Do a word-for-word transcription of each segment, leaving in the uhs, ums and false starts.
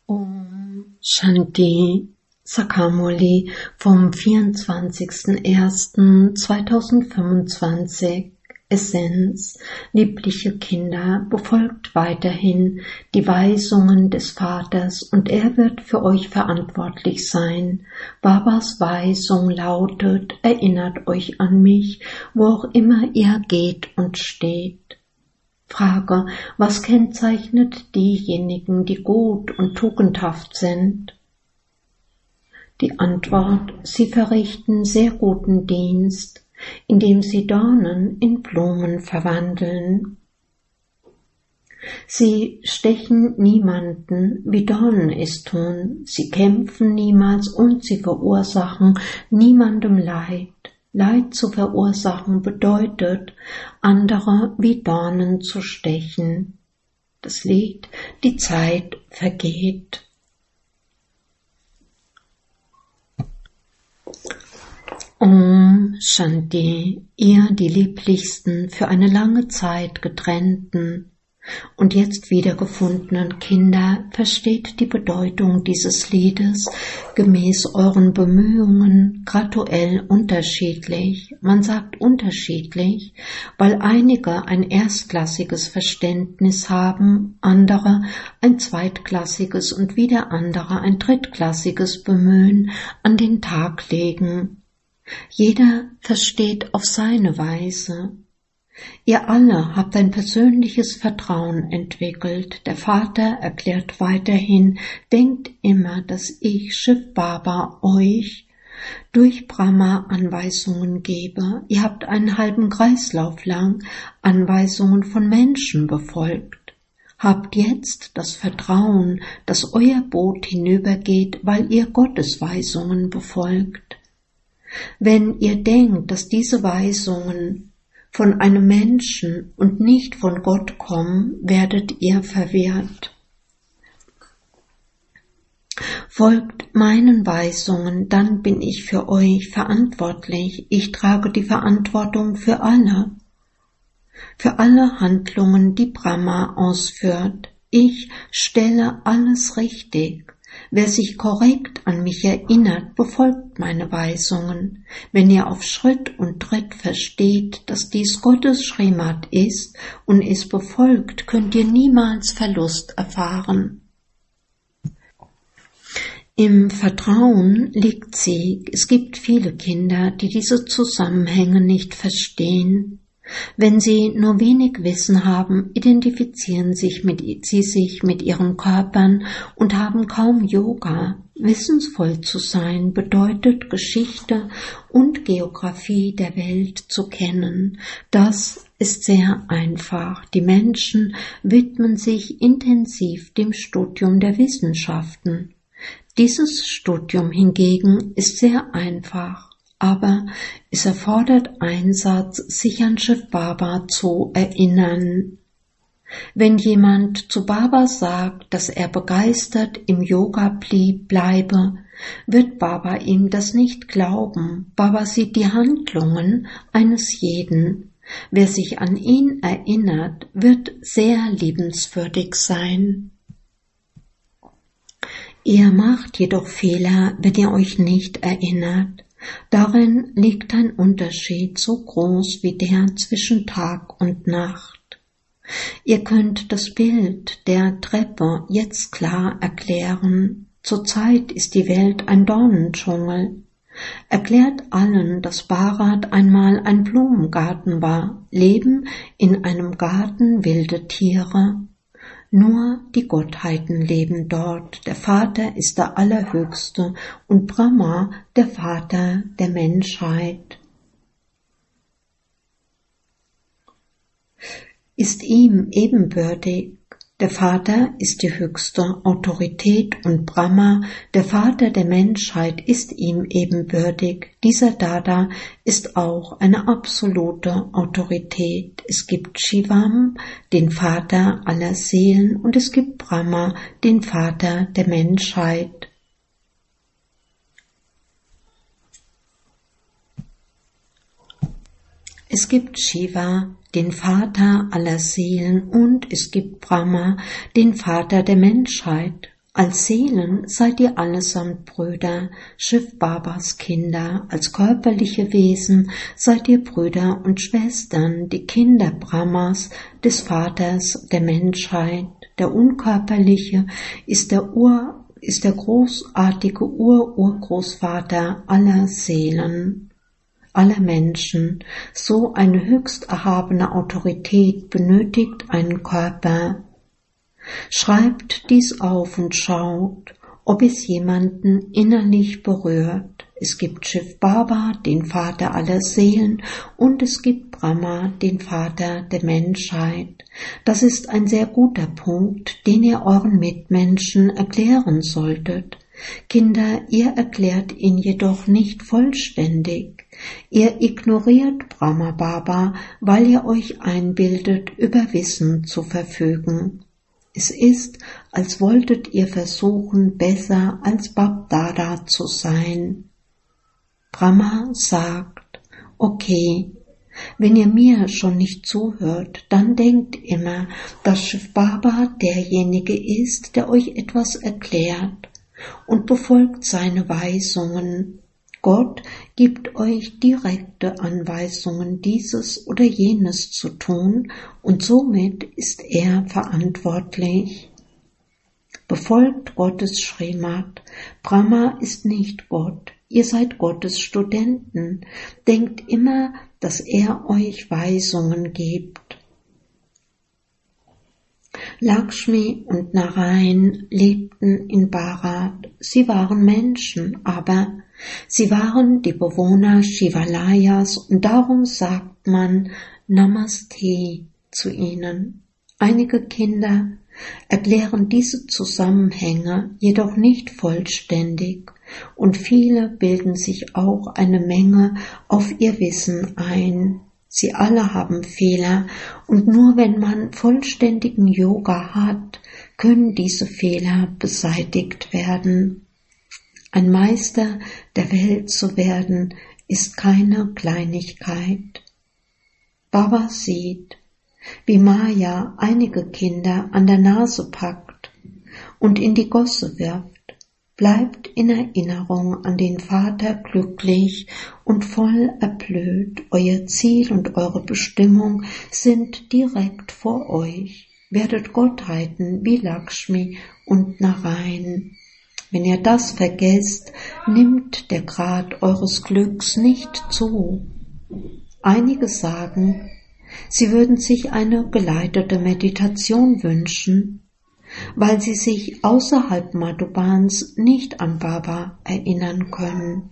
Om Shanti Sakamuli vom vierundzwanzigsten ersten zweitausendfünfundzwanzig. Essenz: Liebliche Kinder, befolgt weiterhin die Weisungen des Vaters und er wird für euch verantwortlich sein. Babas Weisung lautet: Erinnert euch an mich, wo auch immer ihr geht und steht. Frage: Was kennzeichnet diejenigen, die gut und tugendhaft sind? Die Antwort: Sie verrichten sehr guten Dienst, indem sie Dornen in Blumen verwandeln. Sie stechen niemanden, wie Dornen es tun, sie kämpfen niemals und sie verursachen niemandem Leid. Leid zu verursachen bedeutet, andere wie Dornen zu stechen. Das Lied: Die Zeit vergeht. Om Shanti, ihr die lieblichsten, für eine lange Zeit getrennten und jetzt wiedergefundenen Kinder, versteht die Bedeutung dieses Liedes gemäß euren Bemühungen graduell unterschiedlich. Man sagt unterschiedlich, weil einige ein erstklassiges Verständnis haben, andere ein zweitklassiges und wieder andere ein drittklassiges Bemühen an den Tag legen. Jeder versteht auf seine Weise. Ihr alle habt ein persönliches Vertrauen entwickelt. Der Vater erklärt weiterhin: Denkt immer, dass ich, Shiv Baba, euch durch Brahma Anweisungen gebe. Ihr habt einen halben Kreislauf lang Anweisungen von Menschen befolgt. Habt jetzt das Vertrauen, dass euer Boot hinübergeht, weil ihr Gottes Weisungen befolgt. Wenn ihr denkt, dass diese Weisungen von einem Menschen und nicht von Gott kommen, werdet ihr verwirrt. Folgt meinen Weisungen, dann bin ich für euch verantwortlich. Ich trage die Verantwortung für alle, für alle Handlungen, die Brahma ausführt. Ich stelle alles richtig. Wer sich korrekt an mich erinnert, befolgt meine Weisungen. Wenn ihr auf Schritt und Tritt versteht, dass dies Gottes Srimad ist und es befolgt, könnt ihr niemals Verlust erfahren. Im Vertrauen liegt Sieg. Es gibt viele Kinder, die diese Zusammenhänge nicht verstehen. Wenn sie nur wenig Wissen haben, identifizieren sich mit, sie sich mit ihren Körpern und haben kaum Yoga. Wissensvoll zu sein bedeutet, Geschichte und Geographie der Welt zu kennen. Das ist sehr einfach. Die Menschen widmen sich intensiv dem Studium der Wissenschaften. Dieses Studium hingegen ist sehr einfach. Aber es erfordert Einsatz, sich an Shiv Baba zu erinnern. Wenn jemand zu Baba sagt, dass er begeistert im Yoga blieb, bleibe, wird Baba ihm das nicht glauben. Baba sieht die Handlungen eines jeden. Wer sich an ihn erinnert, wird sehr liebenswürdig sein. Ihr macht jedoch Fehler, wenn ihr euch nicht erinnert. Darin liegt ein Unterschied so groß wie der zwischen Tag und Nacht. Ihr könnt das Bild der Treppe jetzt klar erklären. Zurzeit ist die Welt ein Dornendschungel. Erklärt allen, dass Bharat einmal ein Blumengarten war, leben in einem Garten wilde Tiere. Nur die Gottheiten leben dort. Der Vater ist der Allerhöchste und Brahma der Vater der Menschheit. Ist ihm ebenbürtig. Der Vater ist die höchste Autorität und Brahma, der Vater der Menschheit, ist ihm ebenbürtig. Dieser Dada ist auch eine absolute Autorität. Es gibt Shivam, den Vater aller Seelen, und es gibt Brahma, den Vater der Menschheit. Es gibt Shiva, den Vater aller Seelen, und es gibt Brahma, den Vater der Menschheit. Als Seelen seid ihr allesamt Brüder, Shiv Babas Kinder, als körperliche Wesen seid ihr Brüder und Schwestern, die Kinder Brahmas, des Vaters der Menschheit. Der Unkörperliche ist der Ur, ist der großartige Ur-Urgroßvater aller Seelen, aller Menschen. So eine höchst erhabene Autorität benötigt einen Körper. Schreibt dies auf und schaut, ob es jemanden innerlich berührt. Es gibt Shiv Baba, den Vater aller Seelen, und es gibt Brahma, den Vater der Menschheit. Das ist ein sehr guter Punkt, den ihr euren Mitmenschen erklären solltet. Kinder, ihr erklärt ihn jedoch nicht vollständig. Ihr ignoriert Brahma Baba, weil ihr euch einbildet, über Wissen zu verfügen. Es ist, als wolltet ihr versuchen, besser als Bab Dada zu sein. Brahma sagt, okay, wenn ihr mir schon nicht zuhört, dann denkt immer, dass Shiv Baba derjenige ist, der euch etwas erklärt und befolgt seine Weisungen. Gott gibt euch direkte Anweisungen, dieses oder jenes zu tun, und somit ist er verantwortlich. Befolgt Gottes Srimad. Brahma ist nicht Gott. Ihr seid Gottes Studenten. Denkt immer, dass er euch Weisungen gibt. Lakshmi und Narayan lebten in Bharat. Sie waren Menschen, aber sie waren die Bewohner Shivalayas und darum sagt man Namaste zu ihnen. Einige Kinder erklären diese Zusammenhänge jedoch nicht vollständig und viele bilden sich auch eine Menge auf ihr Wissen ein. Sie alle haben Fehler und nur wenn man vollständigen Yoga hat, können diese Fehler beseitigt werden. Ein Meister der Welt zu werden, ist keine Kleinigkeit. Baba sieht, wie Maya einige Kinder an der Nase packt und in die Gosse wirft. Bleibt in Erinnerung an den Vater glücklich und voll erblüht. Euer Ziel und eure Bestimmung sind direkt vor euch. Werdet Gottheiten wie Lakshmi und Narayan. Wenn ihr das vergesst, nimmt der Grad eures Glücks nicht zu. Einige sagen, sie würden sich eine geleitete Meditation wünschen, weil sie sich außerhalb Madhubans nicht an Baba erinnern können.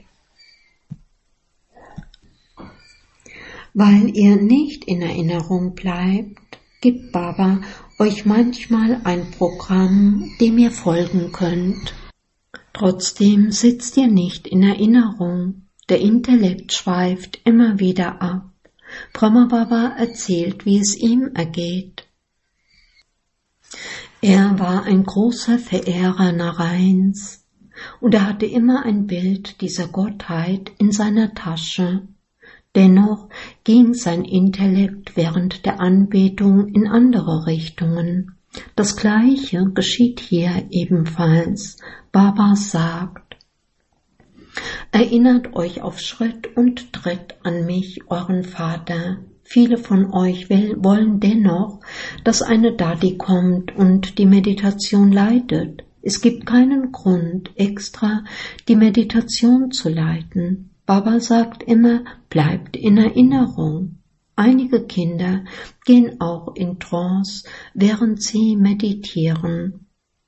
Weil ihr nicht in Erinnerung bleibt, gibt Baba euch manchmal ein Programm, dem ihr folgen könnt. Trotzdem sitzt ihr nicht in Erinnerung. Der Intellekt schweift immer wieder ab. Brahma Baba erzählt, wie es ihm ergeht. Er war ein großer Verehrer Narayans und er hatte immer ein Bild dieser Gottheit in seiner Tasche. Dennoch ging sein Intellekt während der Anbetung in andere Richtungen. Das Gleiche geschieht hier ebenfalls. Baba sagt, erinnert euch auf Schritt und Tritt an mich, euren Vater. Viele von euch wollen dennoch, dass eine Dadi kommt und die Meditation leitet. Es gibt keinen Grund, extra die Meditation zu leiten. Baba sagt immer, bleibt in Erinnerung. Einige Kinder gehen auch in Trance, während sie meditieren.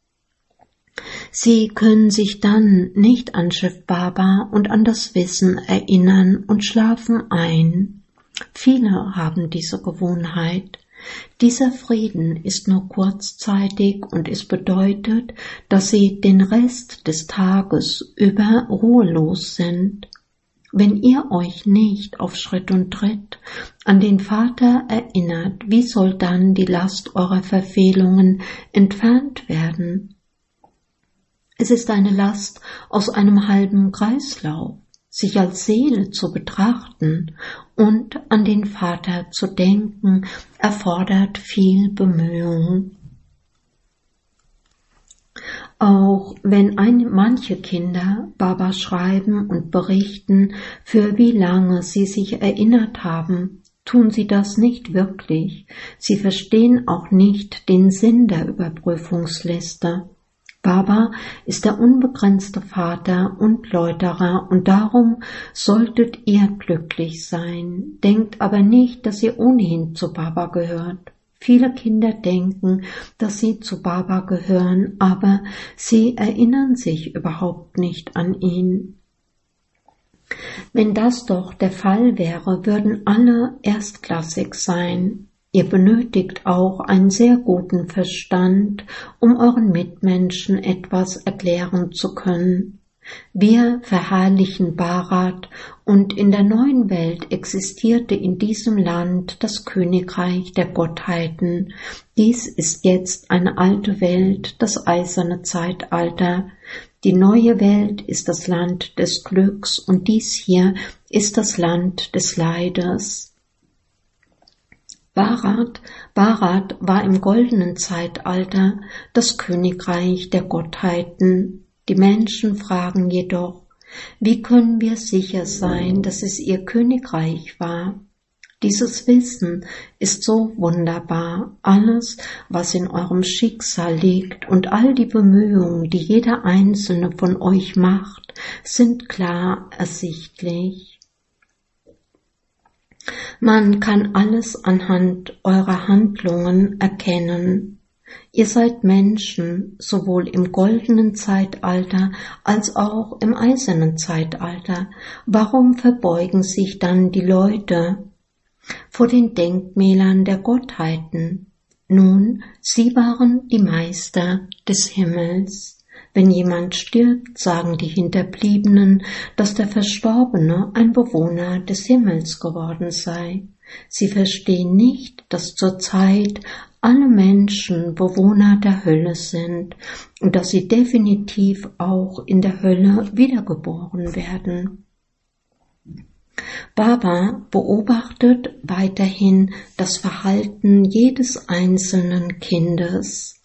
Sie können sich dann nicht an Shiv Baba und an das Wissen erinnern und schlafen ein. Viele haben diese Gewohnheit. Dieser Frieden ist nur kurzzeitig und es bedeutet, dass sie den Rest des Tages über ruhelos sind. Wenn ihr euch nicht auf Schritt und Tritt an den Vater erinnert, wie soll dann die Last eurer Verfehlungen entfernt werden? Es ist eine Last aus einem halben Kreislauf. Sich als Seele zu betrachten und an den Vater zu denken, erfordert viel Bemühung. Auch wenn ein, manche Kinder Baba schreiben und berichten, für wie lange sie sich erinnert haben, tun sie das nicht wirklich. Sie verstehen auch nicht den Sinn der Überprüfungsliste. Baba ist der unbegrenzte Vater und Läuterer und darum solltet ihr glücklich sein. Denkt aber nicht, dass ihr ohnehin zu Baba gehört. Viele Kinder denken, dass sie zu Baba gehören, aber sie erinnern sich überhaupt nicht an ihn. Wenn das doch der Fall wäre, würden alle erstklassig sein. Ihr benötigt auch einen sehr guten Verstand, um euren Mitmenschen etwas erklären zu können. Wir verherrlichen Bharat und in der neuen Welt existierte in diesem Land das Königreich der Gottheiten. Dies ist jetzt eine alte Welt, das eiserne Zeitalter. Die neue Welt ist das Land des Glücks und dies hier ist das Land des Leides. Bharat, Bharat war im goldenen Zeitalter das Königreich der Gottheiten. Die Menschen fragen jedoch, wie können wir sicher sein, dass es ihr Königreich war? Dieses Wissen ist so wunderbar. Alles, was in eurem Schicksal liegt und all die Bemühungen, die jeder einzelne von euch macht, sind klar ersichtlich. Man kann alles anhand eurer Handlungen erkennen. Ihr seid Menschen, sowohl im goldenen Zeitalter als auch im eisernen Zeitalter. Warum verbeugen sich dann die Leute vor den Denkmälern der Gottheiten? Nun, sie waren die Meister des Himmels. Wenn jemand stirbt, sagen die Hinterbliebenen, dass der Verstorbene ein Bewohner des Himmels geworden sei. Sie verstehen nicht, dass zur Zeit alle Menschen Bewohner der Hölle sind und dass sie definitiv auch in der Hölle wiedergeboren werden. Baba beobachtet weiterhin das Verhalten jedes einzelnen Kindes.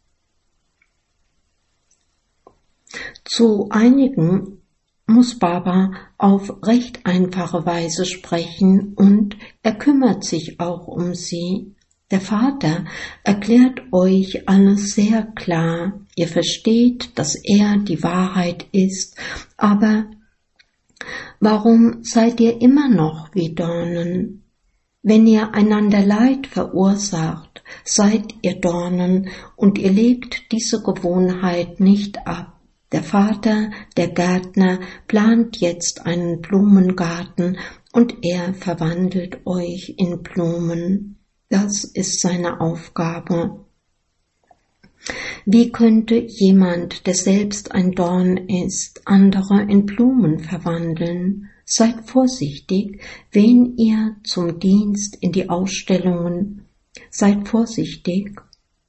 Zu einigen muss Baba auf recht einfache Weise sprechen und er kümmert sich auch um sie. Der Vater erklärt euch alles sehr klar. Ihr versteht, dass er die Wahrheit ist, aber warum seid ihr immer noch wie Dornen? Wenn ihr einander Leid verursacht, seid ihr Dornen und ihr legt diese Gewohnheit nicht ab. Der Vater, der Gärtner, plant jetzt einen Blumengarten und er verwandelt euch in Blumen. Das ist seine Aufgabe. Wie könnte jemand, der selbst ein Dorn ist, andere in Blumen verwandeln? Seid vorsichtig, wen ihr zum Dienst in die Ausstellungen, seid vorsichtig.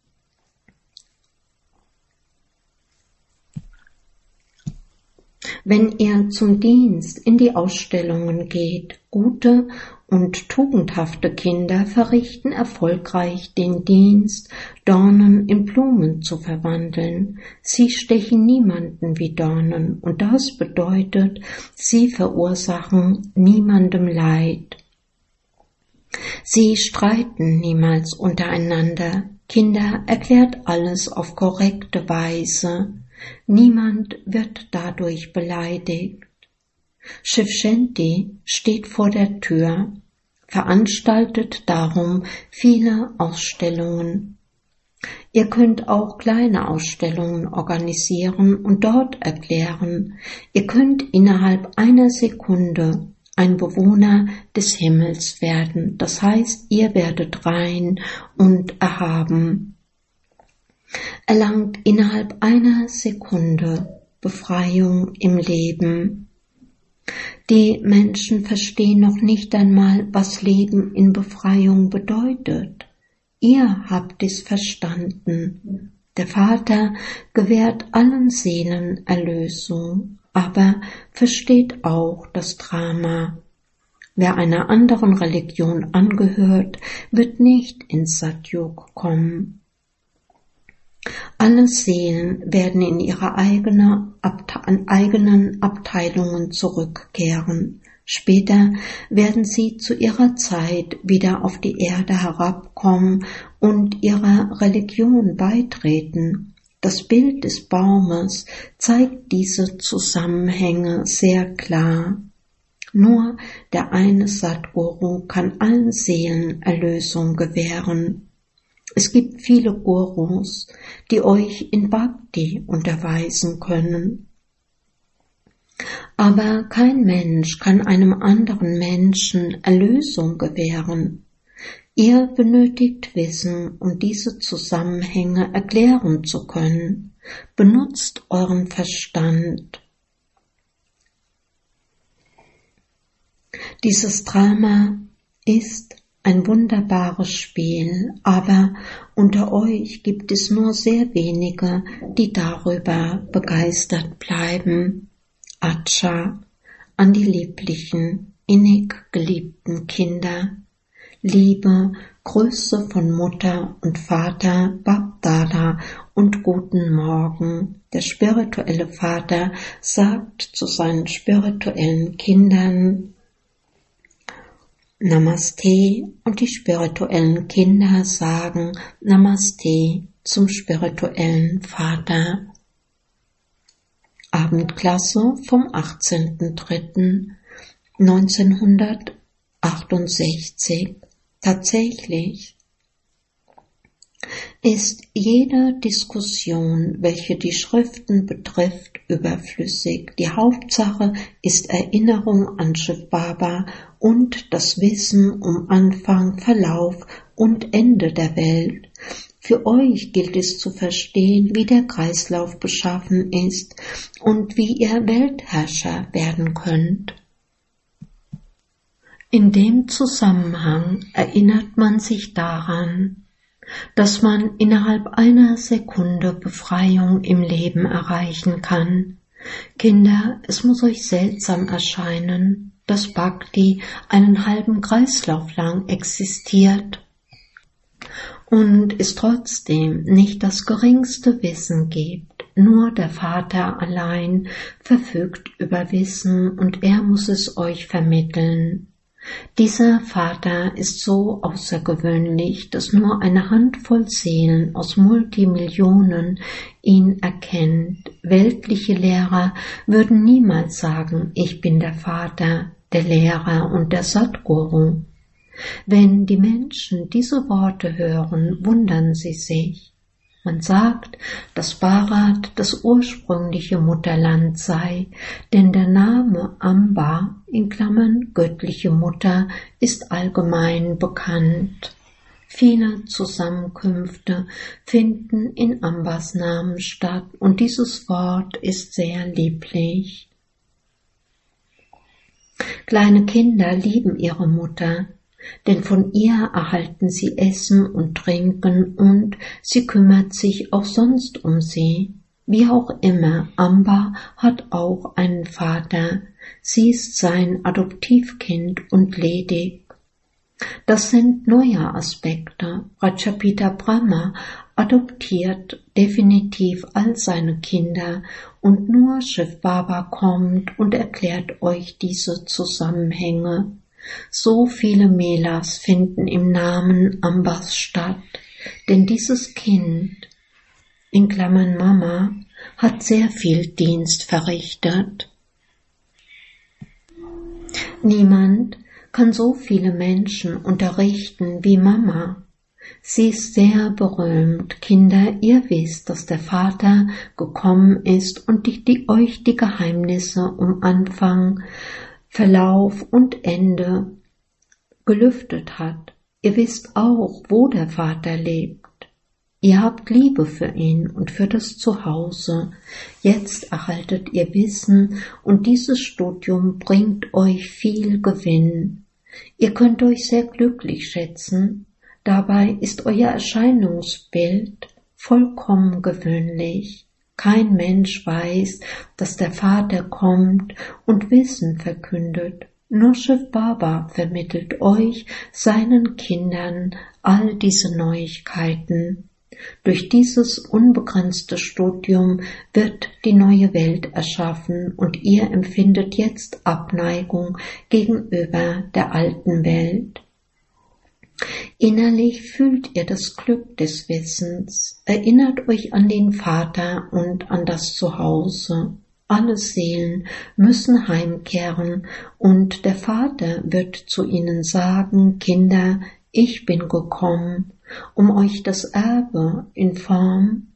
Wenn ihr zum Dienst in die Ausstellungen geht, gute und tugendhafte Kinder verrichten erfolgreich den Dienst, Dornen in Blumen zu verwandeln. Sie stechen niemanden wie Dornen und das bedeutet, sie verursachen niemandem Leid. Sie streiten niemals untereinander. Kinder, erklärt alles auf korrekte Weise. Niemand wird dadurch beleidigt. Shiv-Shanti steht vor der Tür, veranstaltet darum viele Ausstellungen. Ihr könnt auch kleine Ausstellungen organisieren und dort erklären. Ihr könnt innerhalb einer Sekunde ein Bewohner des Himmels werden. Das heißt, ihr werdet rein und erhaben. Erlangt innerhalb einer Sekunde Befreiung im Leben. Die Menschen verstehen noch nicht einmal, was Leben in Befreiung bedeutet. Ihr habt es verstanden. Der Vater gewährt allen Seelen Erlösung, aber versteht auch das Drama. Wer einer anderen Religion angehört, wird nicht ins Satyug kommen. Alle Seelen werden in ihre eigene Abte- an eigenen Abteilungen zurückkehren. Später werden sie zu ihrer Zeit wieder auf die Erde herabkommen und ihrer Religion beitreten. Das Bild des Baumes zeigt diese Zusammenhänge sehr klar. Nur der eine Satguru kann allen Seelen Erlösung gewähren. Es gibt viele Gurus, die euch in Bhakti unterweisen können. Aber kein Mensch kann einem anderen Menschen Erlösung gewähren. Ihr benötigt Wissen, um diese Zusammenhänge erklären zu können. Benutzt euren Verstand. Dieses Drama ist ein wunderbares Spiel, aber unter euch gibt es nur sehr wenige, die darüber begeistert bleiben. Acha, an die lieblichen, innig geliebten Kinder, Liebe, Grüße von Mutter und Vater, Bab-Dada und guten Morgen. Der spirituelle Vater sagt zu seinen spirituellen Kindern Namaste und die spirituellen Kinder sagen Namaste zum spirituellen Vater. Abendklasse vom achtzehnten dritten neunzehnhundertachtundsechzig. Tatsächlich ist jede Diskussion, welche die Schriften betrifft, überflüssig. Die Hauptsache ist Erinnerung an Shiv Baba und das Wissen um Anfang, Verlauf und Ende der Welt. Für euch gilt es zu verstehen, wie der Kreislauf beschaffen ist und wie ihr Weltherrscher werden könnt. In dem Zusammenhang erinnert man sich daran, dass man innerhalb einer Sekunde Befreiung im Leben erreichen kann. Kinder, es muss euch seltsam erscheinen, dass Bhakti einen halben Kreislauf lang existiert und es trotzdem nicht das geringste Wissen gibt. Nur der Vater allein verfügt über Wissen und er muss es euch vermitteln. Dieser Vater ist so außergewöhnlich, dass nur eine Handvoll Seelen aus Multimillionen ihn erkennt. Weltliche Lehrer würden niemals sagen, ich bin der Vater, der Lehrer und der Satguru. Wenn die Menschen diese Worte hören, wundern sie sich. Man sagt, dass Bharat das ursprüngliche Mutterland sei, denn der Name Amba in Klammern göttliche Mutter ist allgemein bekannt. Viele Zusammenkünfte finden in Ambas Namen statt und dieses Wort ist sehr lieblich. Kleine Kinder lieben ihre Mutter, denn von ihr erhalten sie Essen und Trinken und sie kümmert sich auch sonst um sie. Wie auch immer, Amba hat auch einen Vater. Sie ist sein Adoptivkind und ledig. Das sind neue Aspekte. Rajapita Brahma adoptiert definitiv all seine Kinder und nur Shiv Baba kommt und erklärt euch diese Zusammenhänge. So viele Melas finden im Namen Ambas statt, denn dieses Kind, in Klammern Mama, hat sehr viel Dienst verrichtet. Niemand kann so viele Menschen unterrichten wie Mama. Sie ist sehr berühmt. Kinder, ihr wisst, dass der Vater gekommen ist und die, die euch die Geheimnisse um Anfang, Verlauf und Ende gelüftet hat. Ihr wisst auch, wo der Vater lebt. Ihr habt Liebe für ihn und für das Zuhause. Jetzt erhaltet ihr Wissen und dieses Studium bringt euch viel Gewinn. Ihr könnt euch sehr glücklich schätzen. Dabei ist euer Erscheinungsbild vollkommen gewöhnlich. Kein Mensch weiß, dass der Vater kommt und Wissen verkündet. Nur Shiv Baba vermittelt euch, seinen Kindern, all diese Neuigkeiten. Durch dieses unbegrenzte Studium wird die neue Welt erschaffen und ihr empfindet jetzt Abneigung gegenüber der alten Welt. Innerlich fühlt ihr das Glück des Wissens, erinnert euch an den Vater und an das Zuhause. Alle Seelen müssen heimkehren und der Vater wird zu ihnen sagen, Kinder, ich bin gekommen, um euch das Erbe in Form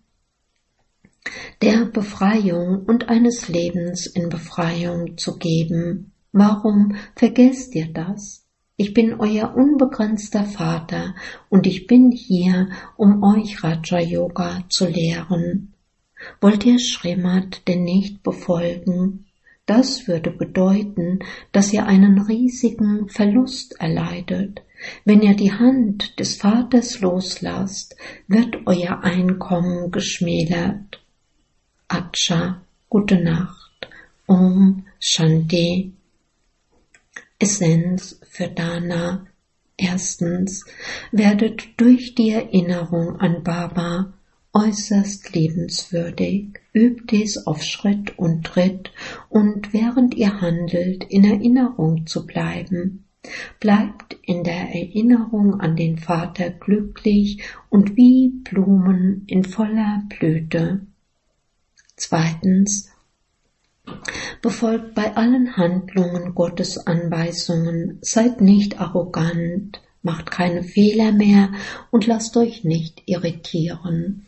der Befreiung und eines Lebens in Befreiung zu geben. Warum vergesst ihr das? Ich bin euer unbegrenzter Vater und ich bin hier, um euch Raja Yoga zu lehren. Wollt ihr Srimad denn nicht befolgen? Das würde bedeuten, dass ihr einen riesigen Verlust erleidet. Wenn ihr die Hand des Vaters loslasst, wird euer Einkommen geschmälert. Acha, gute Nacht. Om Shanti. Essenz für Dana. Erstens, werdet durch die Erinnerung an Baba äußerst liebenswürdig, übt dies auf Schritt und Tritt und während ihr handelt, in Erinnerung zu bleiben. Bleibt in der Erinnerung an den Vater glücklich und wie Blumen in voller Blüte. Zweitens, befolgt bei allen Handlungen Gottes Anweisungen, seid nicht arrogant, macht keine Fehler mehr und lasst euch nicht irritieren.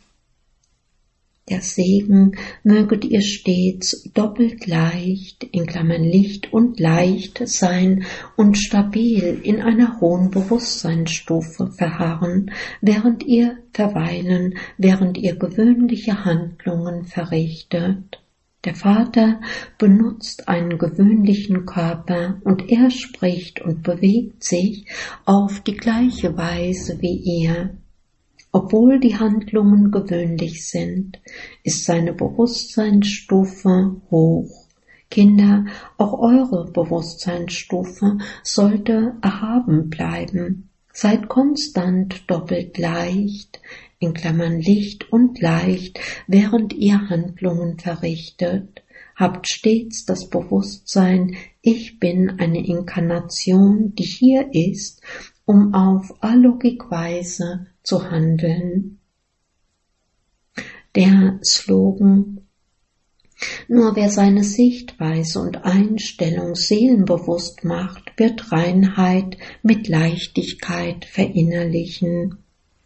Der Segen möget ihr stets doppelt leicht, in Klammern Licht und leicht sein und stabil in einer hohen Bewusstseinsstufe verharren, während ihr verweilen, während ihr gewöhnliche Handlungen verrichtet. Der Vater benutzt einen gewöhnlichen Körper und er spricht und bewegt sich auf die gleiche Weise wie ihr. Obwohl die Handlungen gewöhnlich sind, ist seine Bewusstseinsstufe hoch. Kinder, auch eure Bewusstseinsstufe sollte erhaben bleiben. Seid konstant doppelt leicht, in Klammern Licht und leicht, während ihr Handlungen verrichtet. Habt stets das Bewusstsein, ich bin eine Inkarnation, die hier ist, um auf allogik Weise zu handeln. Der Slogan: Nur wer seine Sichtweise und Einstellung seelenbewusst macht, wird Reinheit mit Leichtigkeit verinnerlichen.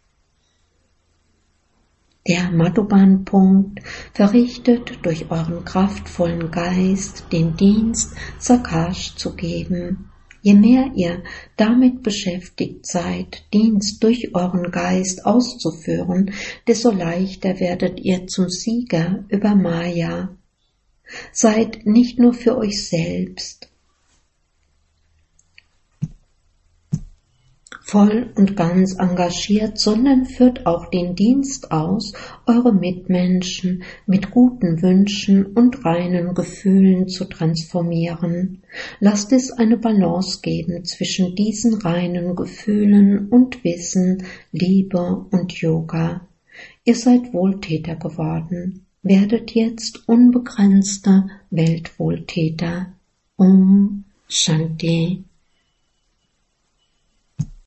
Der Madhuban-Punkt: Verrichtet durch euren kraftvollen Geist den Dienst, Sakash zu geben. Je mehr ihr damit beschäftigt seid, Dienst durch euren Geist auszuführen, desto leichter werdet ihr zum Sieger über Maya. Seid nicht nur für euch selbst voll und ganz engagiert, sondern führt auch den Dienst aus, eure Mitmenschen mit guten Wünschen und reinen Gefühlen zu transformieren. Lasst es eine Balance geben zwischen diesen reinen Gefühlen und Wissen, Liebe und Yoga. Ihr seid Wohltäter geworden. Werdet jetzt unbegrenzte Weltwohltäter. Om Shanti.